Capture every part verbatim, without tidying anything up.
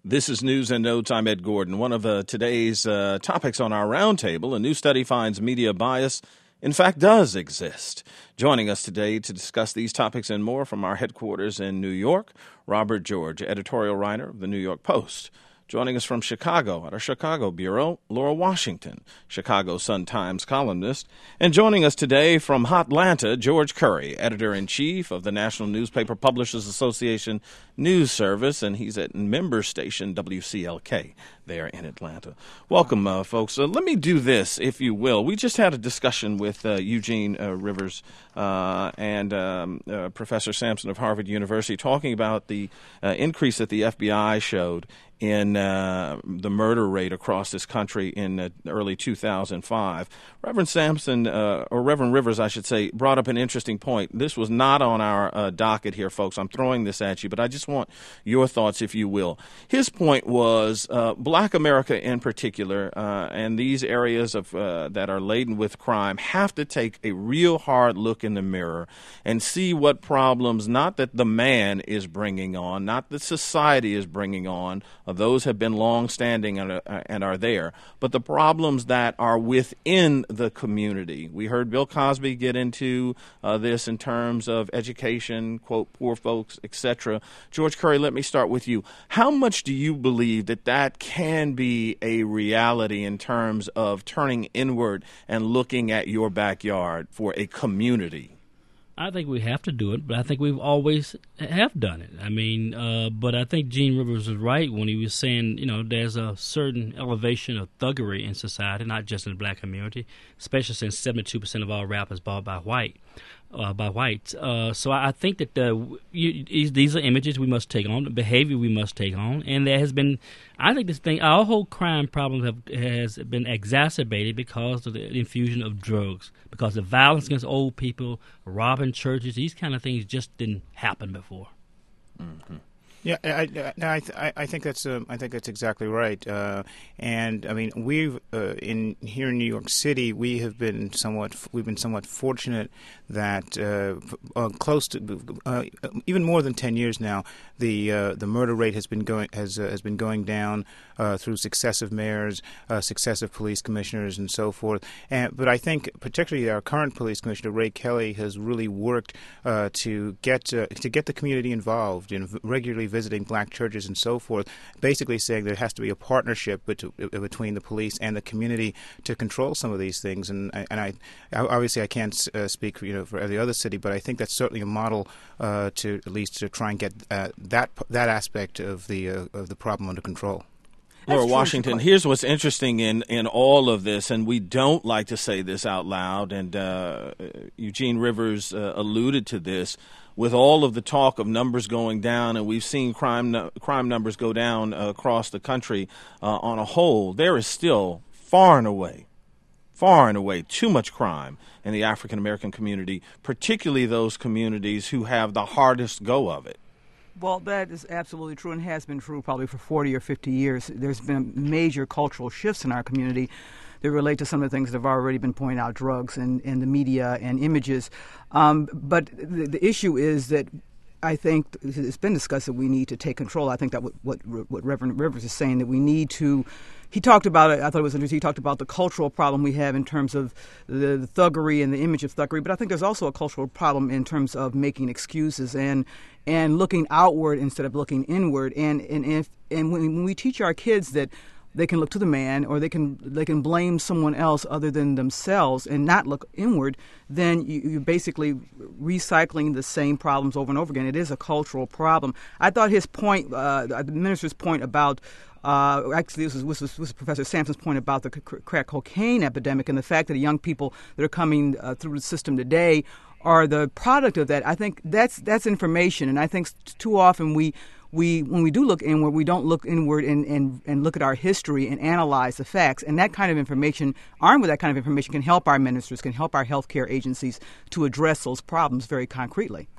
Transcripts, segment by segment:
This is News and Notes. I'm Ed Gordon. One of uh, today's uh, topics on our roundtable, a new study finds media bias, in fact, does exist. Joining us today to discuss these topics and more from our headquarters in New York, Robert George, editorial writer of the New York Post. Joining us from Chicago at our Chicago bureau, Laura Washington, Chicago Sun-Times columnist. And joining us today from Hotlanta, George Curry, editor-in-chief of the National Newspaper Publishers Association News Service, and he's at member station W C L K there in Atlanta. Welcome, uh, folks. Uh, let me do this, if you will. We just had a discussion with uh, Eugene uh, Rivers uh, and um, uh, Professor Sampson of Harvard University talking about the uh, increase that the F B I showed in uh, the murder rate across this country in uh, early two thousand five. Reverend Sampson, uh, or Reverend Rivers, I should say, brought up an interesting point. This was not on our uh, docket here, folks. I'm throwing this at you, but I just want your thoughts, if you will. His point was uh, black America in particular, uh, and these areas of uh, that are laden with crime have to take a real hard look in the mirror and see what problems, not that the man is bringing on, not that society is bringing on, uh, those have been long-standing and, uh, and are there, but the problems that are within the community. We heard Bill Cosby get into uh, this in terms of education, quote, poor folks, et cetera. George Curry, let me start with you. How much do you believe that that can be a reality in terms of turning inward and looking at your backyard for a community? I think we have to do it, but I think we've always have done it. I mean, uh, but I think Gene Rivers was right when he was saying, you know, there's a certain elevation of thuggery in society, not just in the black community, especially since seventy-two percent of all rap is bought by white. Uh, by whites. Uh, so I think that the, you, these are images we must take on, behavior we must take on, and there has been, I think this thing, our whole crime problem have, has been exacerbated because of the infusion of drugs, because the violence against old people, robbing churches, these kind of things just didn't happen before. Mm-hmm. Yeah, I, I, I, I think that's um, I think that's exactly right. Uh, and I mean, we've uh, in here in New York City, we have been somewhat we've been somewhat fortunate that uh, uh, close to uh, even more than ten years now, the uh, the murder rate has been going has uh, has been going down uh, through successive mayors, uh, successive police commissioners, and so forth. And but I think particularly our current police commissioner Ray Kelly has really worked uh, to get uh, to get the community involved in regularly visiting black churches and so forth, basically saying there has to be a partnership bet- between the police and the community to control some of these things. And and I obviously I can't uh, speak you know for every other city, but I think that's certainly a model uh, to at least to try and get uh, that that aspect of the uh, of the problem under control. Laura Washington, here's what's interesting in, in all of this, and we don't like to say this out loud, and uh, Eugene Rivers uh, alluded to this, with all of the talk of numbers going down, and we've seen crime no- crime numbers go down uh, across the country uh, on a whole, there is still far and away, far and away too much crime in the African-American community, particularly those communities who have the hardest go of it. Well, that is absolutely true and has been true probably for forty or fifty years. There's been major cultural shifts in our community that relate to some of the things that have already been pointed out, drugs and, and the media and images. Um, but the, the issue is that I think it's been discussed that we need to take control. I think that what, what, what Reverend Rivers is saying, that we need to, he talked about it, I thought it was interesting, he talked about the cultural problem we have in terms of the, the thuggery and the image of thuggery, but I think there's also a cultural problem in terms of making excuses and and looking outward instead of looking inward. And and if and when, when we teach our kids that they can look to the man or they can they can blame someone else other than themselves and not look inward, then you, you're basically recycling the same problems over and over again. It is a cultural problem. I thought his point, uh, the minister's point about Uh, actually, this was, this, was, this was Professor Sampson's point about the c- crack cocaine epidemic and the fact that the young people that are coming uh, through the system today are the product of that. I think that's that's information, and I think too often we we when we do look inward, we don't look inward and, and, and look at our history and analyze the facts. And that kind of information, armed with that kind of information, can help our ministers, can help our healthcare agencies to address those problems very concretely.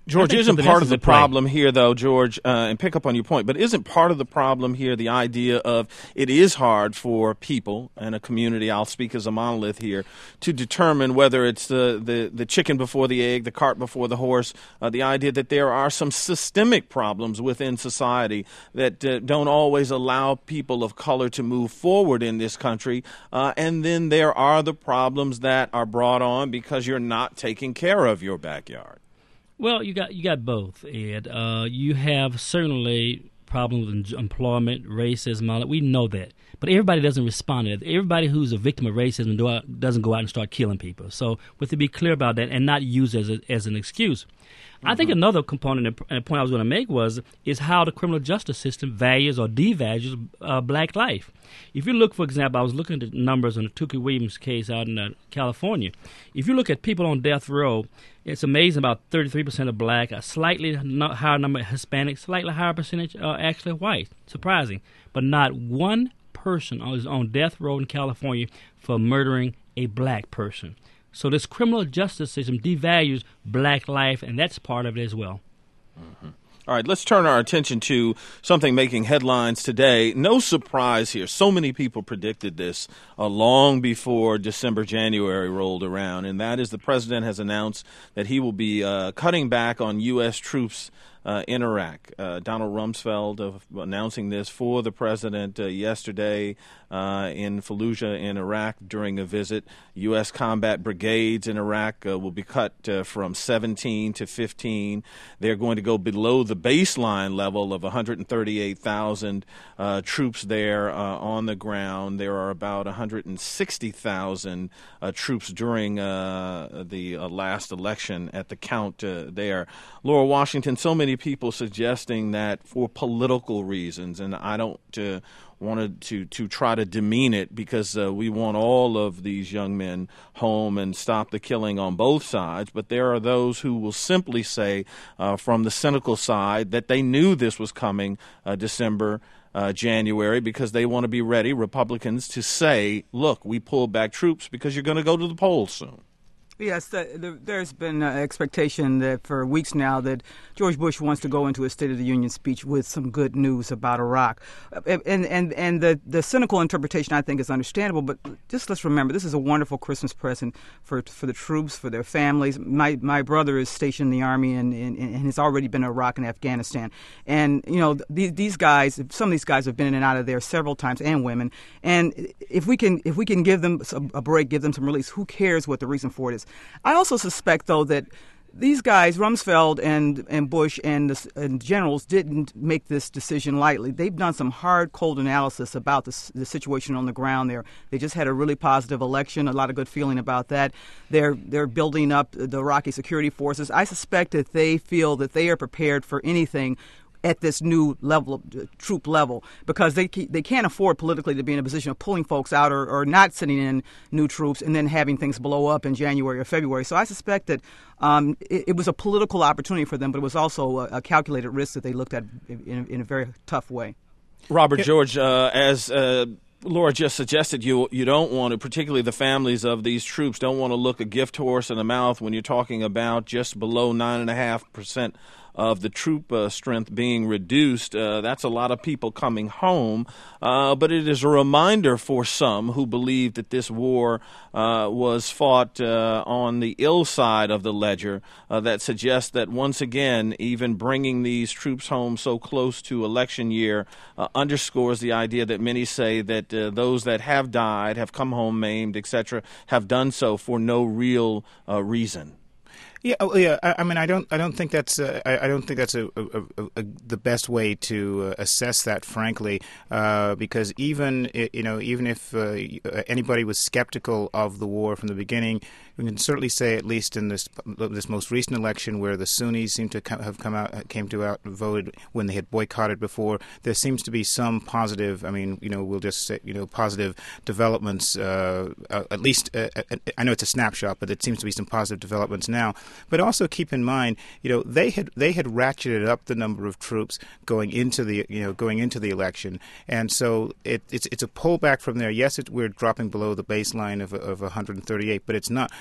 George, isn't something part else of is the at play. problem here, though, George, uh, and pick up on your point, but isn't part of the problem here the idea of it is hard for people and a community, I'll speak as a monolith here, to determine whether it's the, the, the chicken before the egg, the cart before the horse, uh, the idea that there are some systemic problems within society that uh, don't always allow people of color to move forward in this country, uh, and then there are the problems that are brought on because you're not taking care of your backyard. Well, you got you got both, Ed. Uh, you have certainly problems with employment, racism, all that. We know that. But everybody doesn't respond to that. Everybody who's a victim of racism do out, doesn't go out and start killing people. So we have to be clear about that and not use it as, a, as an excuse. Mm-hmm. I think another component and a point I was going to make was is how the criminal justice system values or devalues uh, black life. If you look, for example, I was looking at the numbers on the Tookie Williams case out in uh, California. If you look at people on death row, it's amazing about thirty-three percent of black, a slightly higher number of Hispanic, slightly higher percentage uh, actually white. Surprising. But not one person is on death row in California for murdering a black person. So this criminal justice system devalues black life, and that's part of it as well. Mm-hmm. All right, let's turn our attention to something making headlines today. No surprise here. So many people predicted this uh, long before December, January rolled around, and that is the president has announced that he will be uh, cutting back on U S troops Uh, in Iraq. Uh, Donald Rumsfeld uh, announcing this for the president uh, yesterday uh, in Fallujah in Iraq during a visit. U S combat brigades in Iraq uh, will be cut uh, from seventeen to fifteen. They're going to go below the baseline level of one hundred thirty-eight thousand uh, troops there uh, on the ground. There are about one hundred sixty thousand uh, troops during uh, the uh, last election at the count uh, there. Laura Washington, so many people suggesting that for political reasons, and I don't uh, want to to try to demean it because uh, we want all of these young men home and stop the killing on both sides, but there are those who will simply say uh, from the cynical side that they knew this was coming uh, December, uh, January, because they want to be ready, Republicans, to say, look, we pulled back troops because you're going to go to the polls soon. Yes, the, the, there's been an expectation that for weeks now that George Bush wants to go into a State of the Union speech with some good news about Iraq. And and, and the, the cynical interpretation, I think, is understandable, but just let's remember, this is a wonderful Christmas present for for the troops, for their families. My my brother is stationed in the Army and, and, and has already been to Iraq and Afghanistan. And, you know, these, these guys, some of these guys have been in and out of there several times, and women. And if we can if we can give them a break, give them some release, who cares what the reason for it is? I also suspect, though, that these guys, Rumsfeld and, and Bush and the and generals, didn't make this decision lightly. They've done some hard, cold analysis about the, the situation on the ground there. They just had a really positive election, a lot of good feeling about that. They're, they're building up the Iraqi security forces. I suspect that they feel that they are prepared for anything at this new level, of uh, troop level, because they they can't afford politically to be in a position of pulling folks out or, or not sending in new troops and then having things blow up in January or February. So I suspect that um, it, it was a political opportunity for them, but it was also a, a calculated risk that they looked at in, in a very tough way. Robert, George, uh, as uh, Laura just suggested, you you don't want to, particularly the families of these troops, don't want to look a gift horse in the mouth when you're talking about just below nine and a half percent of the troop uh, strength being reduced. Uh, that's a lot of people coming home. Uh, but it is a reminder for some who believe that this war uh, was fought uh, on the ill side of the ledger uh, that suggests that once again, even bringing these troops home so close to election year uh, underscores the idea that many say that uh, those that have died, have come home maimed, et cetera, have done so for no real uh, reason. Yeah, oh, yeah. I, I mean, I don't, I don't think that's, uh, I, I don't think that's a, a, a, a, the best way to uh, assess that, frankly, uh, because even, you know, even if uh, anybody was skeptical of the war from the beginning, we can certainly say, at least in this this most recent election, where the Sunnis seem to have come out, came to out and voted when they had boycotted before, there seems to be some positive. I mean, you know, we'll just say, you know, positive developments. Uh, at least, uh, I know it's a snapshot, but it seems to be some positive developments now. But also keep in mind, you know, they had they had ratcheted up the number of troops going into the you know going into the election, and so it, it's it's a pullback from there. Yes, it, we're dropping below the baseline of of one hundred thirty-eight, but it's not.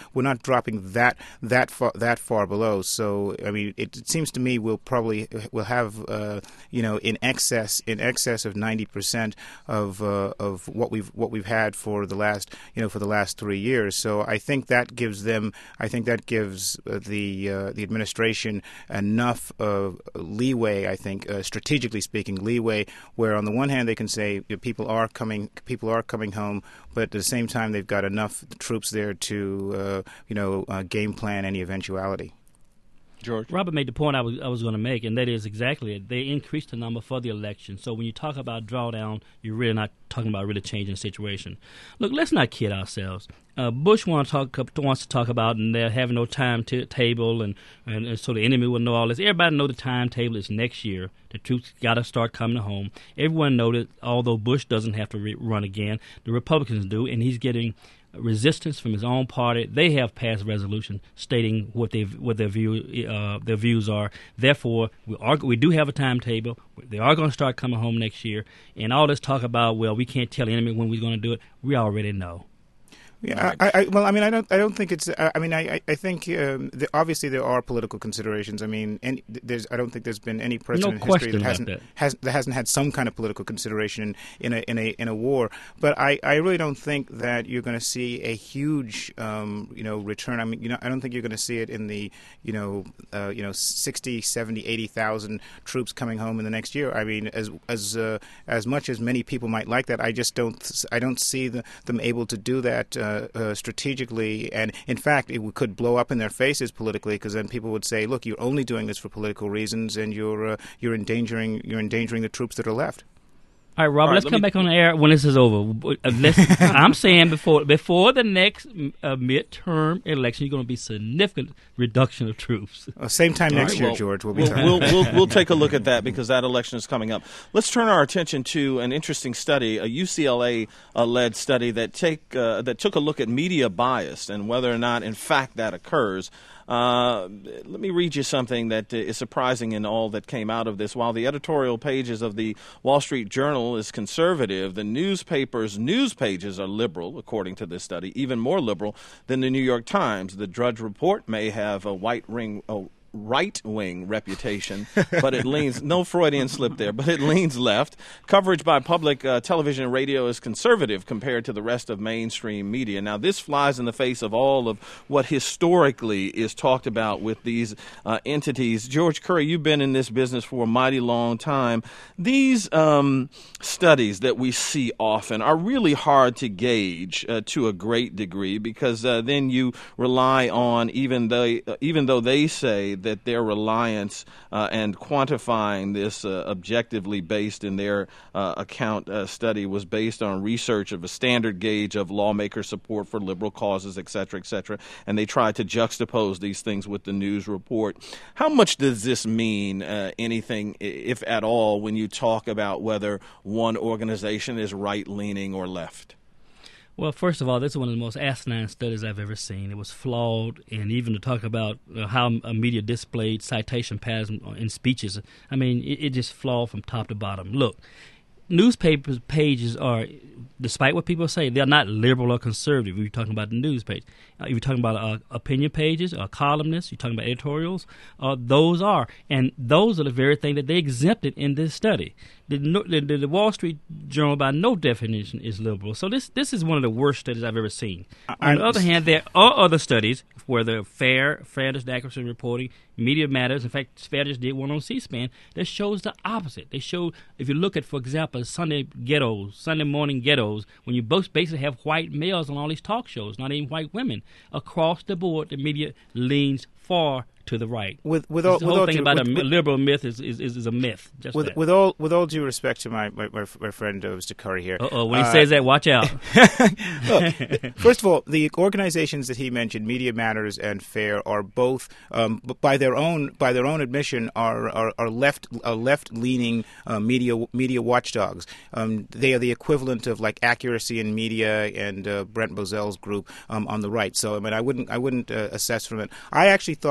we're not dropping that that far that far below. So I mean, it, it seems to me we'll probably we'll have uh, you know in excess in excess of ninety percent of uh, of what we've what we've had for the last you know for the last three years. So I think that gives them I think that gives uh, the uh, the administration enough uh, leeway. I think uh, strategically speaking, leeway where on the one hand they can say you know, people are coming people are coming home, but at the same time they've got enough troops there to uh, you know uh, game plan any eventuality. George? Robert made the point I was I was going to make, and that is exactly it. They increased the number for the election. So when you talk about drawdown, you're really not talking about really changing the situation. Look, let's not kid ourselves. Uh, Bush wants to talk wants to talk about, and they're having no timetable, and, and, and so the enemy will know all this. Everybody know the timetable is next year. The troops got to start coming home. Everyone knows that although Bush doesn't have to re- run again, the Republicans do, and he's getting resistance from his own party. They have passed a resolution stating what they what their view uh, their views are. Therefore, we are we do have a timetable. They are going to start coming home next year. And all this talk about, well, we can't tell the enemy when we're going to do it. We already know. Yeah, I, I, well, I mean, I don't, I don't think it's. I mean, I, I think um, the, obviously there are political considerations. I mean, and there's, I don't think there's been any president no in history that hasn't, that. has, that hasn't had some kind of political consideration in, in a, in a, in a war. But I, I really don't think that you're going to see a huge, um, you know, return. I mean, you know, I don't think you're going to see it in the, you know, uh, you know, sixty, seventy, eighty thousand troops coming home in the next year. I mean, as, as, uh, as much as many people might like that, I just don't, I don't see the, them able to do that uh, uh, strategically. And in fact, it could blow up in their faces politically, because then people would say, "Look, you're only doing this for political reasons, and you're uh, you're endangering you're endangering the troops that are left." All right, Robert, All right, let's let come me... back on the air when this is over. Let's, I'm saying before before the next uh, midterm election, you're going to be significant reduction of troops. Well, same time All next right, year, well, George. We'll be we'll, we'll, we'll, we'll take a look at that because that election is coming up. Let's turn our attention to an interesting study, a U C L A-led uh, study that take uh, that took a look at media bias and whether or not, in fact, that occurs. Uh, let me read you something that is surprising in all that came out of this. While the editorial pages of the Wall Street Journal is conservative, the newspaper's news pages are liberal, according to this study, even more liberal than the New York Times. The Drudge Report may have a white ring. Oh, right-wing reputation, but it leans, no Freudian slip there, but it leans left. Coverage by public uh, television and radio is conservative compared to the rest of mainstream media. Now, this flies in the face of all of what historically is talked about with these uh, entities. George Curry, you've been in this business for a mighty long time. These um, studies that we see often are really hard to gauge uh, to a great degree because uh, then you rely on, even though, uh, even though they say that their reliance uh, and quantifying this uh, objectively based in their uh, account uh, study was based on research of a standard gauge of lawmaker support for liberal causes, et cetera, et cetera, and they tried to juxtapose these things with the news report. How much does this mean, uh, anything, if at all, when you talk about whether one organization is right-leaning or left? Well, first of all, this is one of the most asinine studies I've ever seen. It was flawed, and even to talk about uh, how a media displayed citation patterns in speeches, I mean, it, it just flawed from top to bottom. Look, newspapers pages are, despite what people say, they're not liberal or conservative. If you're talking about the news page, uh, if you're talking about uh, opinion pages or columnists, you're talking about editorials, uh, those are. And those are the very thing that they exempted in this study. The, the, the Wall Street Journal, by no definition, is liberal. So this this is one of the worst studies I've ever seen. I, On the other hand, there are other studies where they're fair, fairness, and accuracy in reporting, media matters. In fact, Fair just did one on C-SPAN that shows the opposite. They show, if you look at, for example, Sunday ghettos, Sunday morning ghettos, when you both basically have white males on all these talk shows, not even white women, across the board, the media leans far to the right. With with this all, the with whole all thing due, about with, a with, liberal myth is is, is, is a myth. Just with, that. with all with all due respect to my my, my friend uh, Mister Curry here. Uh-oh, when uh, he says that, watch out. Look, first of all, the organizations that he mentioned, Media Matters and FAIR, are both, um, by their own by their own admission, are are, are left are left leaning uh, media media watchdogs. Um, they are the equivalent of like Accuracy in Media and uh, Brent Bozell's group um, on the right. So I mean, I wouldn't I wouldn't uh, assess from it. I actually thought that this was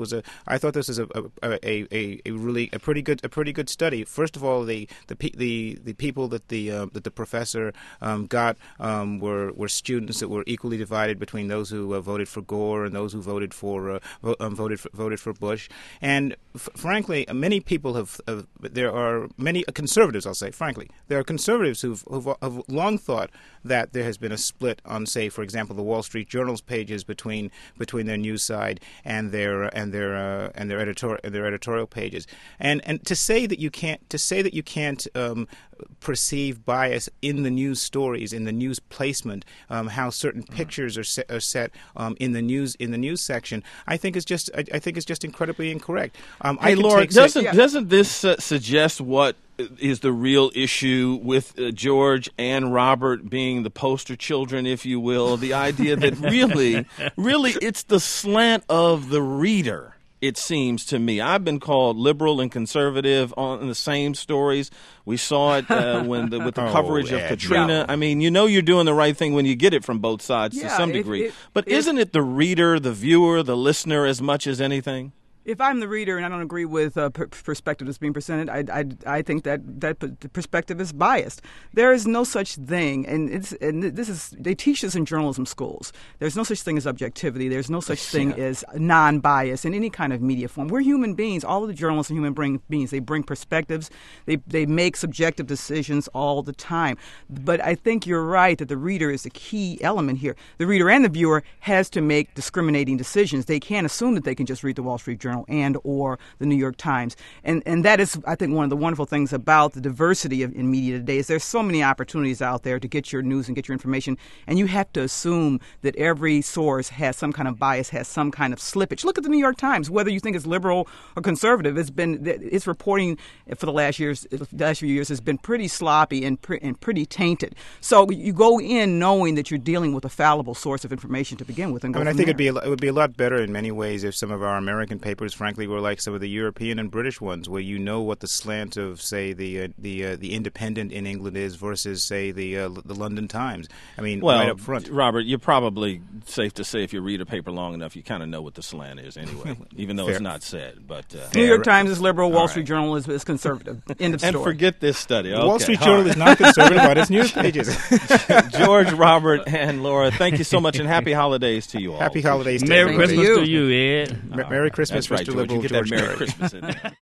was a I thought this was a a, a, a really a pretty good a pretty good study. First of all, the the the, the people that the uh, that the professor um, got um, were were students that were equally divided between those who uh, voted for Gore and those who voted for uh, vo- um, voted for, voted for Bush. And f- frankly, many people have uh, there are many conservatives. I'll say frankly, there are conservatives who've, who've have long thought that there has been a split on, say, for example, the Wall Street Journal's pages between between their news side and their and their uh, and their editorial their editorial pages. And and to say that you can't to say that you can't um, perceive bias in the news stories, in the news placement, um, how certain pictures are set, are set um, in the news in the news section, I think is just I, I think is just incredibly incorrect. Um, hey, I can Laura, take, doesn't say, doesn't this uh, suggest what is the real issue with uh, George and Robert being the poster children, if you will? The idea that really, really, it's the slant of the reader. It seems to me. I've been called liberal and conservative on the same stories. We saw it uh, when the, with the Oh, coverage of Ed, Katrina. yeah. I mean, you know you're doing the right thing when you get it from both sides Yeah, to some if- degree. if- but if- isn't it the reader, the viewer, the listener as much as anything? If I'm the reader and I don't agree with uh, per- perspective that's being presented, I, I, I think that that p- perspective is biased. There is no such thing, and it's and this is they teach this in journalism schools. There's no such thing as objectivity. There's no such thing Yeah. as non-bias in any kind of media form. We're human beings. All of the journalists are human bring, beings. They bring perspectives. They they make subjective decisions all the time. But I think you're right that the reader is the key element here. The reader and the viewer has to make discriminating decisions. They can't assume that they can just read the Wall Street Journal and or the New York Times. And and that is, I think, one of the wonderful things about the diversity of, in media today is there's so many opportunities out there to get your news and get your information, and you have to assume that every source has some kind of bias, has some kind of slippage. Look at the New York Times. Whether you think it's liberal or conservative, it's been its reporting for the last years, the last few years has been pretty sloppy and, pre, and pretty tainted. So you go in knowing that you're dealing with a fallible source of information to begin with. And go I mean, I from think there. it'd be a, lo- it would be a lot better in many ways if some of our American papers, frankly, were like some of the European and British ones, where you know what the slant of, say, the uh, the uh, the Independent in England is versus, say, the uh, the London Times. I mean, Well, right up front. Robert, you're probably safe to say if you read a paper long enough, you kind of know what the slant is anyway, even though Fair. it's not said. But uh, New Yeah, York right. Times is liberal. Wall All Street right. Journal is, is conservative. End of and story. forget this study. The Wall Okay, Street all Journal right. is not conservative on its news pages. George, Robert, and Laura, thank you so much, and happy holidays to you all. Happy holidays to Merry everybody. Christmas you. to you, Ed. Merry Christmas, That's right, Mister George. Liberal You get that George Merry Carey. Christmas in there.